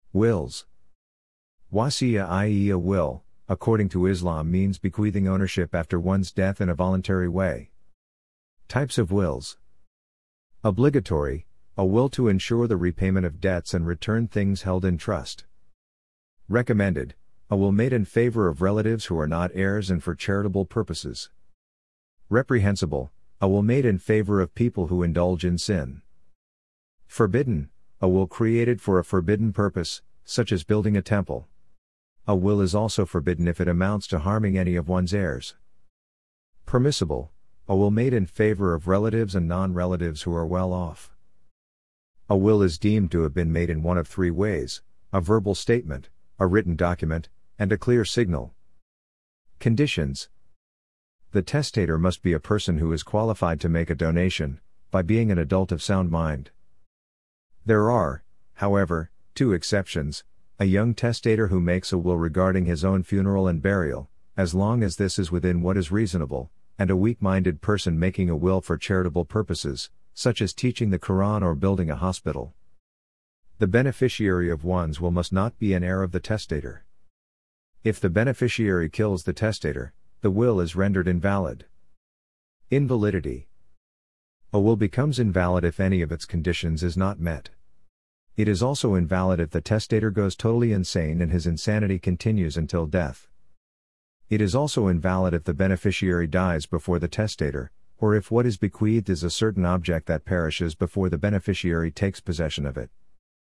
Wills. Wasiya, i.e., a will, according to Islam, means bequeathing ownership after one's death in a voluntary way. Types of wills. Obligatory, a will to ensure the repayment of debts and return things held in trust. Recommended, a will made in favor of relatives who are not heirs and for charitable purposes. Reprehensible, a will made in favor of people who indulge in sin. Forbidden, a will created for a forbidden purpose, such as building a temple. A will is also forbidden if it amounts to harming any of one's heirs. Permissible, a will made in favor of relatives and non-relatives who are well off. A will is deemed to have been made in one of three ways: a verbal statement, a written document, and a clear signal. Conditions. The testator must be a person who is qualified to make a donation, by being an adult of sound mind. There are, however, two exceptions: a young testator who makes a will regarding his own funeral and burial, as long as this is within what is reasonable, and a weak-minded person making a will for charitable purposes, such as teaching the Quran or building a hospital. The beneficiary of one's will must not be an heir of the testator. If the beneficiary kills the testator, the will is rendered invalid. Invalidity. A will becomes invalid if any of its conditions is not met. It is also invalid if the testator goes totally insane and his insanity continues until death. It is also invalid if the beneficiary dies before the testator, or if what is bequeathed is a certain object that perishes before the beneficiary takes possession of it.